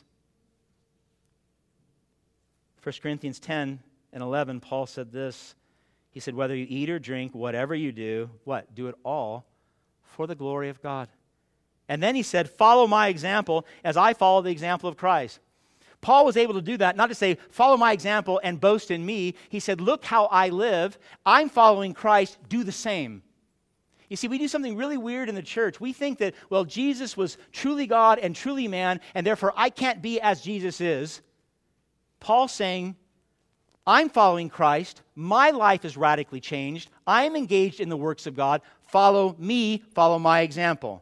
First Corinthians ten and eleven, Paul said this. He said, whether you eat or drink, whatever you do, what? Do it all for the glory of God. And then he said, follow my example as I follow the example of Christ. Paul was able to do that, not to say, follow my example and boast in me. He said, look how I live. I'm following Christ. Do the same. You see, we do something really weird in the church. We think that, well, Jesus was truly God and truly man, and therefore I can't be as Jesus is. Paul's saying, I'm following Christ. My life is radically changed. I'm engaged in the works of God. Follow me. Follow my example.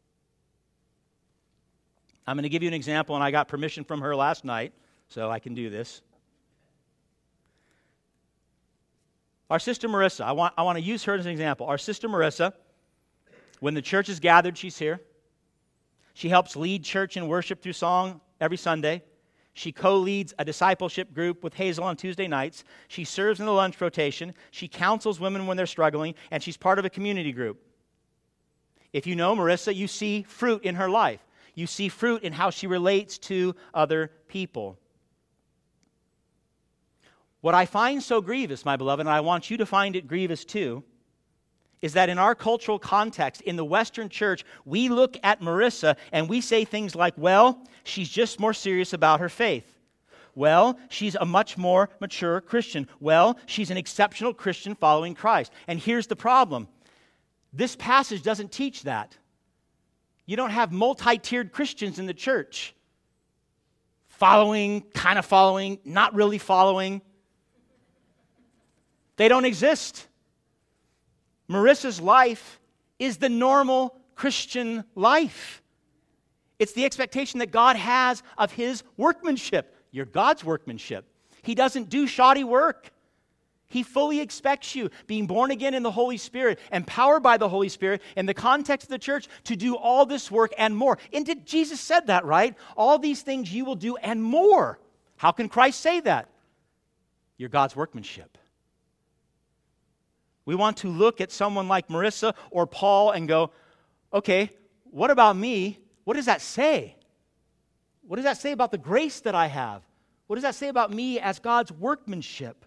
I'm going to give you an example, and I got permission from her last night, so I can do this. Our sister Marissa, I want, I want to use her as an example. Our sister Marissa, when the church is gathered, she's here. She helps lead church and worship through song every Sunday. She co-leads a discipleship group with Hazel on Tuesday nights. She serves in the lunch rotation. She counsels women when they're struggling, and she's part of a community group. If you know Marissa, you see fruit in her life. You see fruit in how she relates to other people. What I find so grievous, my beloved, and I want you to find it grievous too, is that in our cultural context, in the Western church, we look at Marissa and we say things like, well, she's just more serious about her faith. Well, she's a much more mature Christian. Well, she's an exceptional Christian following Christ. And here's the problem. This passage doesn't teach that. You don't have multi-tiered Christians in the church. Following, kind of following, not really following. They don't exist. Marissa's life is the normal Christian life. It's the expectation that God has of His workmanship. You're God's workmanship. He doesn't do shoddy work. He fully expects you, being born again in the Holy Spirit, empowered by the Holy Spirit, in the context of the church, to do all this work and more. And did, Jesus said that, right? All these things you will do and more. How can Christ say that? You're God's workmanship. We want to look at someone like Marissa or Paul and go, okay, what about me? What does that say? What does that say about the grace that I have? What does that say about me as God's workmanship?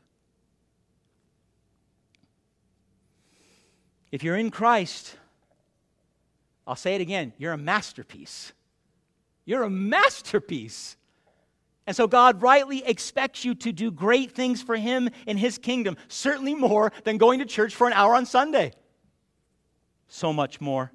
If you're in Christ, I'll say it again, you're a masterpiece. You're a masterpiece. And so God rightly expects you to do great things for Him in His kingdom, certainly more than going to church for an hour on Sunday. So much more.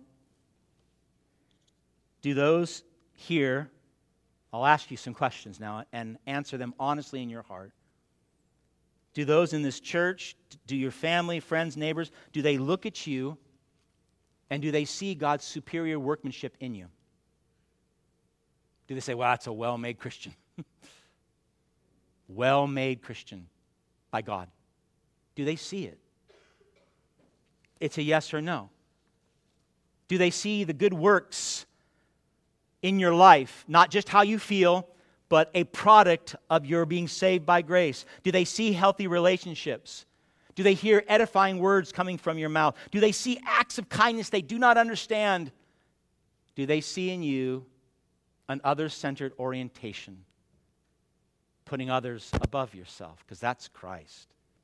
Do those here, I'll ask you some questions now and answer them honestly in your heart. Do those in this church, do your family, friends, neighbors, do they look at you and do they see God's superior workmanship in you? Do they say, well, that's a well-made Christian? well-made Christian by God? Do they see it? It's a yes or no. Do they see the good works in your life, not just how you feel, but a product of your being saved by grace? Do they see healthy relationships? Do they hear edifying words coming from your mouth? Do they see acts of kindness they do not understand? Do they see in you an other-centered orientation, putting others above yourself? Because that's Christ.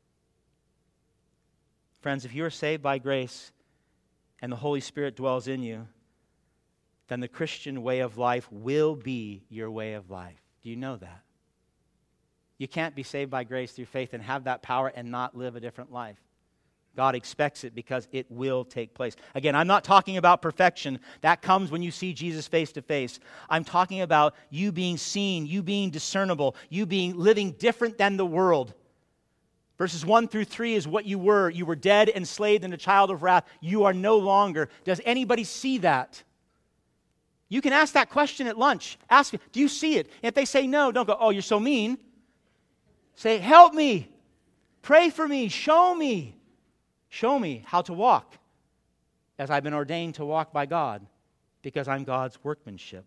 Friends, if you are saved by grace and the Holy Spirit dwells in you, then the Christian way of life will be your way of life. Do you know that? You can't be saved by grace through faith and have that power and not live a different life. God expects it because it will take place. Again, I'm not talking about perfection. That comes when you see Jesus face to face. I'm talking about you being seen, you being discernible, you being living different than the world. Verses one through three is what you were. You were dead, enslaved, and a child of wrath. You are no longer. Does anybody see that? You can ask that question at lunch. Ask me, do you see it? And if they say no, don't go, oh, you're so mean. Say, help me. Pray for me. Show me. Show me how to walk as I've been ordained to walk by God because I'm God's workmanship.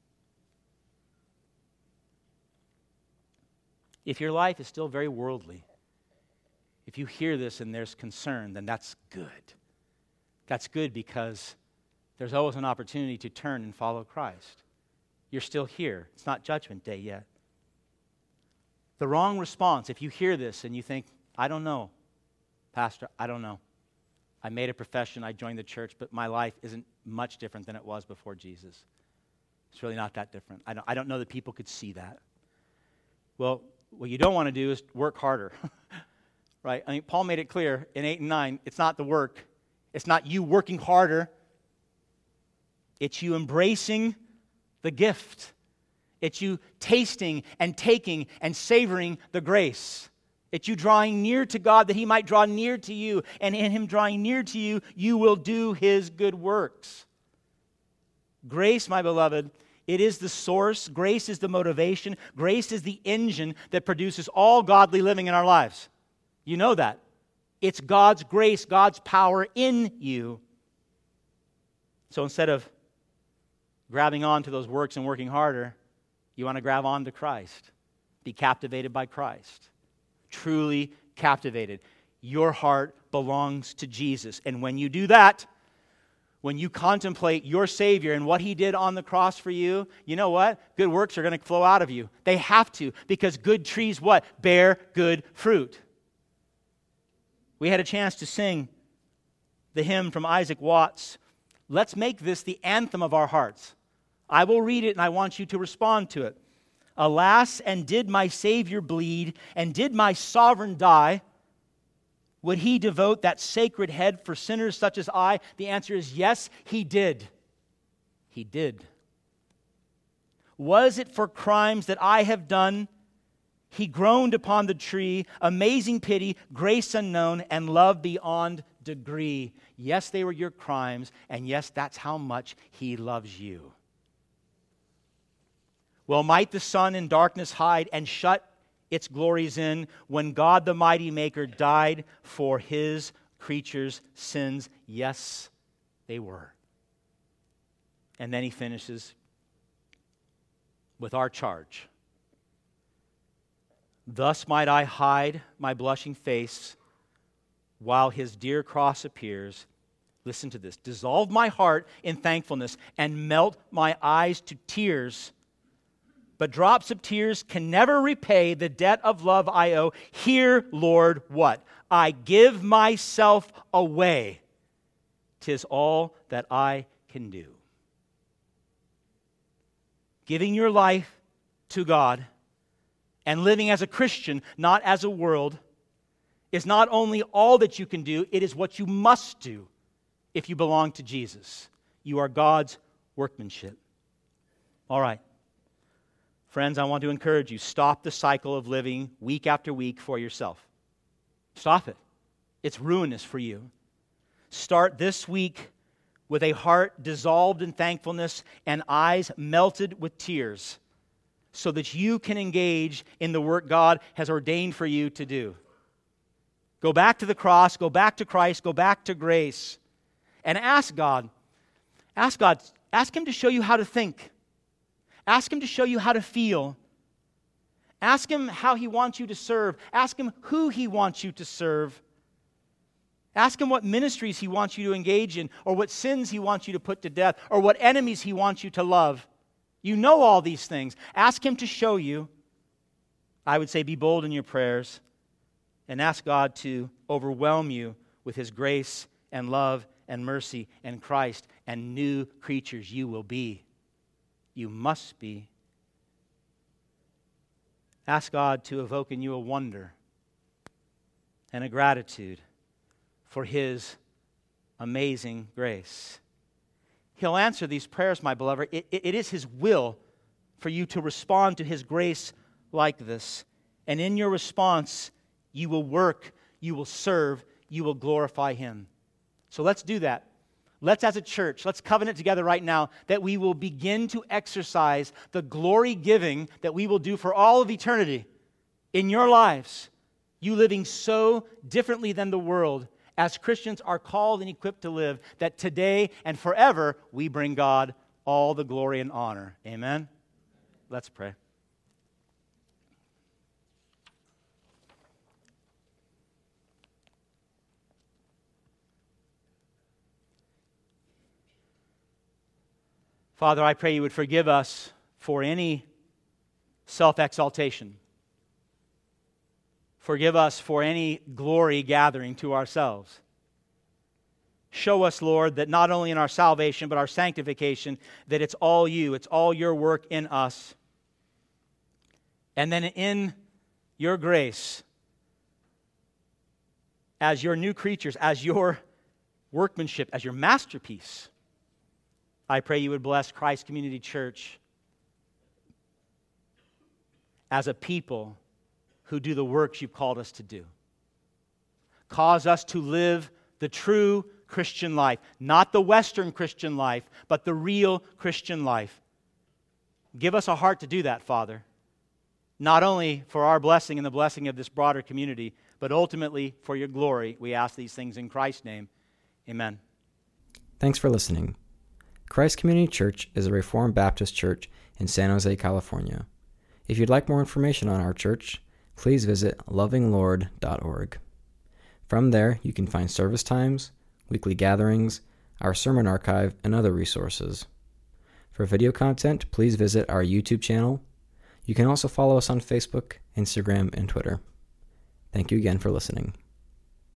If your life is still very worldly, if you hear this and there's concern, then that's good. That's good because there's always an opportunity to turn and follow Christ. You're still here. It's not Judgment Day yet. The wrong response, if you hear this and you think, I don't know, Pastor, I don't know. I made a profession, I joined the church, but my life isn't much different than it was before Jesus. It's really not that different. I don't, I don't know that people could see that. Well, what you don't want to do is work harder. Right? I mean, Paul made it clear in eight and nine, it's not the work. It's not you working harder. It's you embracing the gift. It's you tasting and taking and savoring the grace. It's you drawing near to God that He might draw near to you. And in Him drawing near to you, you will do His good works. Grace, my beloved, it is the source. Grace is the motivation. Grace is the engine that produces all godly living in our lives. You know that. It's God's grace, God's power in you. So instead of grabbing on to those works and working harder, you want to grab on to Christ. Be captivated by Christ. Truly captivated. Your heart belongs to Jesus. And when you do that, when you contemplate your Savior and what He did on the cross for you, you know what? Good works are going to flow out of you. They have to, because good trees what? Bear good fruit. We had a chance to sing the hymn from Isaac Watts. Let's make this the anthem of our hearts. I will read it and I want you to respond to it. Alas, and did my Savior bleed, and did my sovereign die? Would He devote that sacred head for sinners such as I? The answer is yes, He did. He did. Was it for crimes that I have done? He groaned upon the tree, amazing pity, grace unknown, and love beyond degree. Yes, they were your crimes, and yes, that's how much He loves you. Well, might the sun in darkness hide and shut its glories in when God the mighty Maker died for His creatures' sins? Yes, they were. And then he finishes with our charge. Thus might I hide my blushing face while His dear cross appears. Listen to this. Dissolve my heart in thankfulness and melt my eyes to tears. But drops of tears can never repay the debt of love I owe. Here, Lord, what? I give myself away. 'Tis all that I can do. Giving your life to God and living as a Christian, not as a world, is not only all that you can do, it is what you must do if you belong to Jesus. You are God's workmanship. All right. Friends, I want to encourage you, stop the cycle of living week after week for yourself. Stop it. It's ruinous for you. Start this week with a heart dissolved in thankfulness and eyes melted with tears. so that you can engage in the work God has ordained for you to do. Go back to the cross, go back to Christ, go back to grace, and ask God, ask God, ask Him to show you how to think. Ask Him to show you how to feel. Ask Him how He wants you to serve. Ask Him who He wants you to serve. Ask Him what ministries He wants you to engage in, or what sins He wants you to put to death, or what enemies He wants you to love. You know all these things. Ask Him to show you. I would say be bold in your prayers, and ask God to overwhelm you with His grace and love and mercy and Christ, and new creatures you will be. You must be. Ask God to evoke in you a wonder and a gratitude for His amazing grace. He'll answer these prayers, my beloved. It, it, it is His will for you to respond to His grace like this. And in your response, you will work, you will serve, you will glorify Him. So let's do that. Let's, as a church, let's covenant together right now that we will begin to exercise the glory giving that we will do for all of eternity in your lives. You living so differently than the world, as Christians are called and equipped to live, that today and forever we bring God all the glory and honor. Amen? Let's pray. Father, I pray you would forgive us for any self-exaltation. Forgive us for any glory gathering to ourselves. Show us, Lord, that not only in our salvation, but our sanctification, that it's all you, it's all your work in us. And then in your grace, as your new creatures, as your workmanship, as your masterpiece, I pray you would bless Christ Community Church as a people who do the works you've called us to do. Cause us to live the true Christian life, not the Western Christian life, but the real Christian life. Give us a heart to do that, Father, not only for our blessing and the blessing of this broader community, but ultimately for your glory. We ask these things in Christ's name. Amen. Thanks for listening. Christ Community Church is a Reformed Baptist church in San Jose, California. If you'd like more information on our church, please visit loving lord dot org. From there, you can find service times, weekly gatherings, our sermon archive, and other resources. For video content, please visit our YouTube channel. You can also follow us on Facebook, Instagram, and Twitter. Thank you again for listening.